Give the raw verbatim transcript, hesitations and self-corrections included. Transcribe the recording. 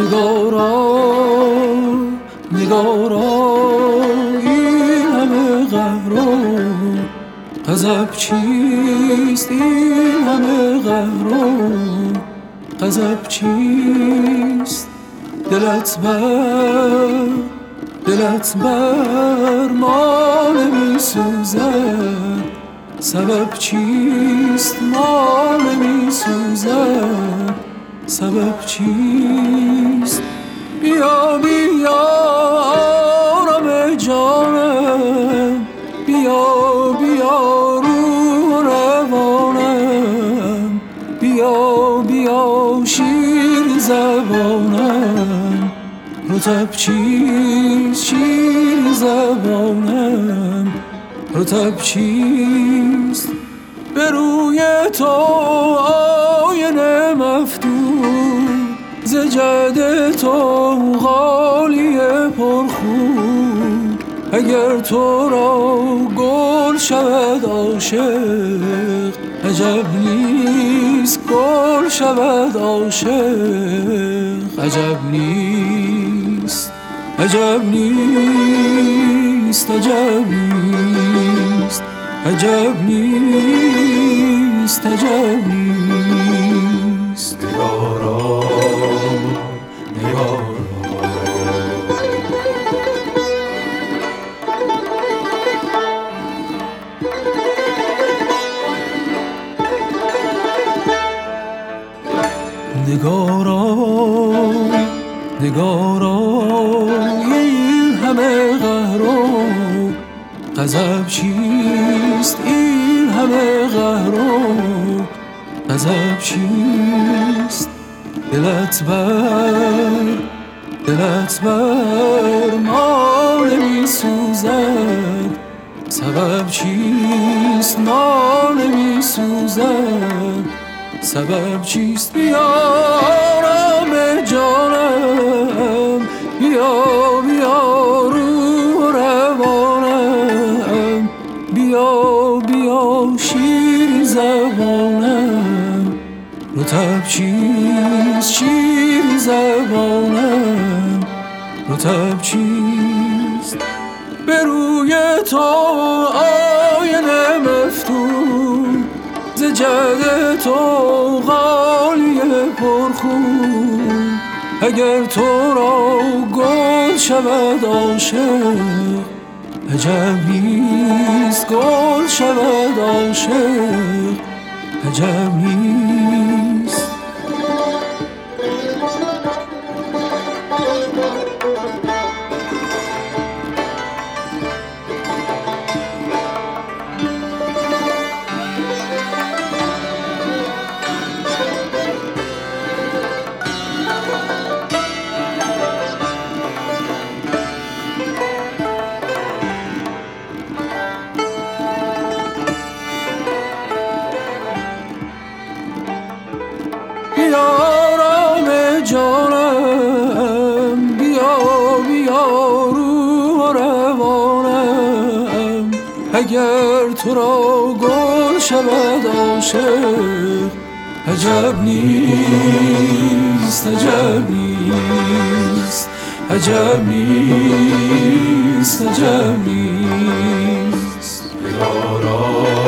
نگارا نگارا این همه قهر و غضب چیست؟ این همه قهر و غضب چیست؟ دلت بر دلت بر ما نمی سوزد، سبب چیست؟ ما نمی سوزد، سبب چیست؟ بیا بیا آرام جانم، بیا بیا رو روانم، بیا بیا شیر زبانم، رطب چیست؟ شیر زبانم، رطب چیست؟ به روی تو آینه مفتون، ز جد تو غالیه پرخون، اگر تو را گل شود عاشق، عجب نیست گل شود عاشق، عجب نیست عجب نیست عجب نیست عجب نیست عجب نیست. نگارا نگارا نگارا نگارا این همه قهر و غضب چیست؟ این همه قهر و غضب چیست؟ دلت بر دلت بر ما نمی سوزد، سبب چیست؟ ما نمی سوزد، سبب چیست؟ بیا آرام جانم، بیا بیا رو روانم، بیا بیا شیر زبانم، رطب چیست؟ شیر زبانم، رطب چیست؟ به روی تو آینه مفتون، ز جد تو غالیه پرخون، اگر تو را گل شود عاشق، عجب نیست گل شود عاشق، عجب نیست. بیا آرام جانم، بیا بیا رو روانم، اگر تو را گل شود عاشق، عجب نیست عجب نیست عجب نیست عجب نیست. نگارا